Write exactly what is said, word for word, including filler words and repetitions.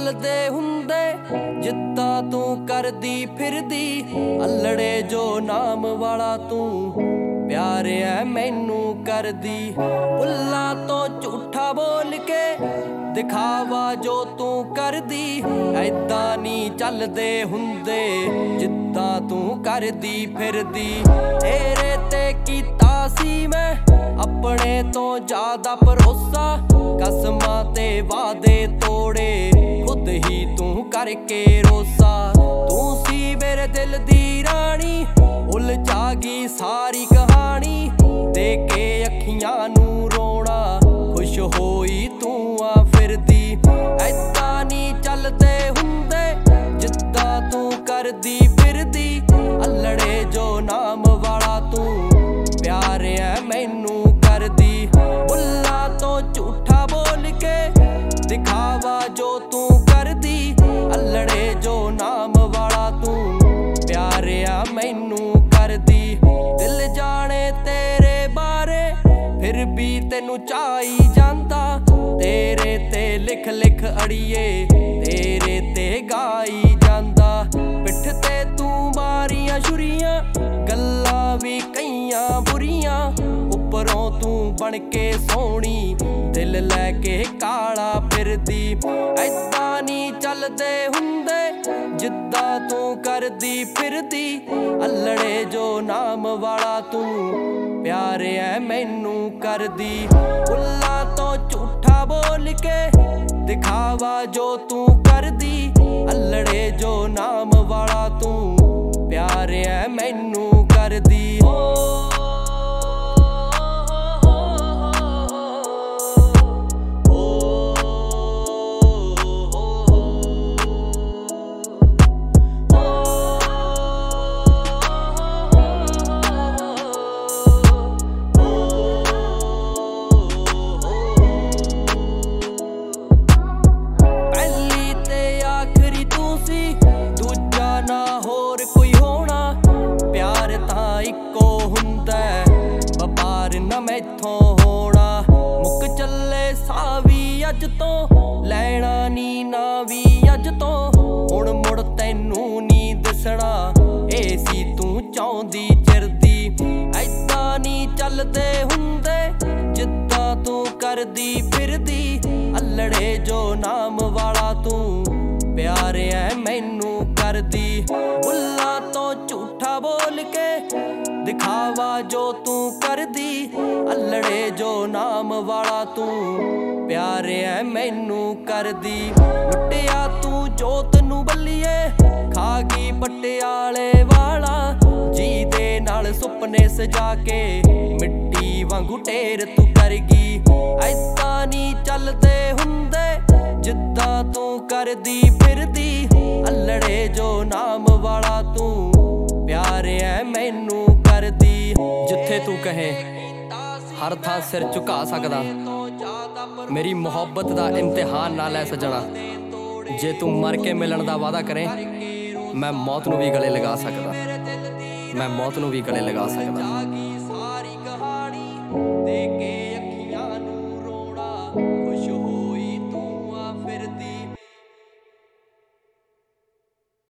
ਚੱਲਦੇ ਹੁੰਦੇ ਜਿੱਦਾਂ ਤੂੰ ਕਰਦੀ ਫਿਰਦੀ, ਅਲੜੇ ਜੋ ਨਾਮ ਵਾਲਾ ਤੂੰ ਪਿਆਰ ਐ ਮੈਨੂੰ ਕਰਦੀ। ਬੁੱਲਾਂ ਤੋਂ ਝੂਠਾ ਬੋਲ ਕੇ ਦਿਖਾਵਾ ਜੋ ਤੂੰ ਕਰਦੀ, ਐਦਾਂ ਨੀ ਚੱਲਦੇ ਹੁੰਦੇ ਜਿੱਦਾਂ ਤੂੰ ਕਰਦੀ ਫਿਰਦੀ। ਤੇਰੇ ਤੇ ਕੀਤਾ ਸੀ ਮੈਂ ਆਪਣੇ ਤੋਂ ਜ਼ਿਆਦਾ ਭਰੋਸਾ, ਕਸਮਾਂ ਤੇ ਵਾਅਦੇ ਤੋੜੇ ਖੁਦ ਹੀ ਤੂੰ ਕਰਕੇ ਰੋਸਾ। ਤੂੰ ਸੀ ਮੇਰੇ ਦਿਲ ਦੀ ਰਾਣੀ, ਉਲਝਾ ਗਈ ਸਾਰੀ ਕਹਾਣੀ, ਦੇ ਕੇ ਅੱਖੀਆਂ ਨੂੰ ਰੋਣਾ ਖੁਸ਼ ਹੋਈ ਤੂੰ ਆ ਫਿਰਦੀ। ਐਦਾਂ ਨੀ ਚੱਲਦੇ ਹੁੰਦੇ ਜਿੱਦਾਂ ਤੂੰ ਕਰਦੀ ਫਿਰਦੀ, ਅਲੜੇ ਜੋ ਨਾਮ ਵਾਲਾ ਤੂੰ ਪਿਆਰ ਐ ਮੈਨੂੰ ਕਰਦੀ। ਬੁੱਲਾਂ ਤੋਂ ਝੂਠਾ ਬੋਲ ਕੇ ਦਿਖਾਵਾ ਜੋ ਤੂੰ ਕਰਦੀ, ਅਲੜੇ ਜੋ ਨਾਮ ਵਾਲਾ ਤੂੰ ਪਿਆਰ ਆ ਮੈਨੂੰ ਕਰਦੀ। ਦਿਲ ਜਾਣੇ ਤੇਰੇ ਬਾਰੇ ਫਿਰ ਵੀ ਤੈਨੂੰ ਚਾਹੀ ਜਾਂਦਾ, ਤੇਰੇ ਤੇ ਲਿਖ ਲਿਖ ਅੜੀਏ ਤੇਰੇ ਤੇ ਗਾਈ ਜਾਂਦਾ। ਪਿੱਠ ਤੇ ਤੂੰ ਮਾਰੀਆਂ ਛੁਰੀਆਂ, ਗੱਲਾਂ ਵੀ ਕਈਆਂ ਬੁਰੀਆਂ, ਉੱਪਰੋਂ ਤੂੰ ਬਣ ਕੇ ਸੋਹਣੀ ਦਿਲ ਲੈ ਕੇ ਕਾਲਾ ਫਿਰਦੀ। ਐਦਾਂ ਨੀ ਚੱਲਦੇ ਹੁੰਦੇ ਜਿੱਦਾਂ ਤੂੰ ਕਰਦੀ ਫਿਰਦੀ, ਅਲੜੇ ਜੋ ਨਾਮ ਵਾਲਾ ਤੂੰ ਪਿਆਰ ਐ ਮੈਨੂੰ ਕਰਦੀ। ਬੁੱਲਾਂ ਤੋਂ ਝੂਠਾ ਬੋਲ ਕੇ ਦਿਖਾਵਾ ਜੋ ਤੂੰ ਕਰਦੀ, ਅਲੜੇ ਜੋ ਨਾਮ ਵਾਲਾ ਤੂੰ ਪਿਆਰ ਐ ਮੈਨੂੰ ਕਰਦੀ। ਇੱਕੋ ਹੁੰਦਾ ਵਪਾਰ ਨਾ ਮੈਥੋਂ ਹੋਣਾ, ਮੁੱਕ ਚੱਲੇ ਸਾਹ ਵੀ ਅੱਜ ਤੋਂ, ਲੈਣਾ ਨੀ ਨਾ ਵੀ ਅੱਜ ਤੋਂ, ਹੁਣ ਮੁੜ ਤੈਨੂੰ ਨੀ ਦਿਸਣਾ ਇਹ ਸੀ ਤੂੰ ਚਾਹੁੰਦੀ ਚਿਰਦੀ। ਐਦਾਂ ਨੀ ਚੱਲਦੇ ਹੁੰਦੇ ਜਿੱਦਾਂ ਤੂੰ ਕਰਦੀ ਫਿਰਦੀ, ਅਲੜੇ ਜੋ ਨਾਮ ਵਾਲਾ ਤੂੰ ਪਿਆਰ ਐ ਮੈਨੂੰ ਕਰਦੀ। ਬੁੱਲਾਂ ਤੋਂ ਝੂਠਾ ਬੋਲ ਕੇ ਦਿਖਾਵਾ ਜੋ ਤੂੰ ਕਰਦੀ, ਅਲੜੇ ਜੋ ਨਾਮ ਵਾਲਾ ਤੂੰ ਪਿਆਰ ਐ ਮੈਨੂੰ ਕਰਦੀ। ਲੁੱਟਿਆ ਤੂੰ ਜੋਤ ਨੂੰ ਬੱਲੀਏ, ਖਾ ਗਈ ਪਟਿਆਲੇ ਵਾਲਾ, ਜੀ ਦੇ ਨਾਲ ਸੁਪਨੇ ਸਜਾ ਕੇ ਮਿੱਟੀ ਵਾਂਗੂ ਢੇਰ ਤੂੰ ਕਰ ਗਈ। ਐਦਾਂ ਨੀ ਚੱਲਦੇ ਹੁੰਦੇ ਜਿੱਦਾਂ ਤੂੰ ਕਰਦੀ ਫਿਰਦੀ, ਅਲੜੇ ਜੋ ਨਾਮ ਵਾਲਾ ਤੂੰ ਪਿਆਰ ਐ ਮੈਨੂੰ ਕਰਦੀ। ਜਿੱਥੇ ਤੂੰ ਕਹੇ ਹਰ ਥਾਂ ਸਿਰ ਝੁਕਾ ਸਕਦਾ, ਮੇਰੀ ਮੁਹੱਬਤ ਦਾ ਇਮਤਿਹਾਨ ਨਾ ਲੈ ਸਜਣਾ। ਜੇ ਤੂੰ ਮਰ ਕੇ ਮਿਲਣ ਦਾ ਵਾਅਦਾ ਕਰੇ, ਮੈਂ ਮੌਤ ਨੂੰ ਵੀ ਗਲੇ ਲਗਾ ਸਕਦਾ, ਮੈਂ ਮੌਤ ਨੂੰ ਵੀ ਗਲੇ ਲਗਾ ਸਕਦਾ।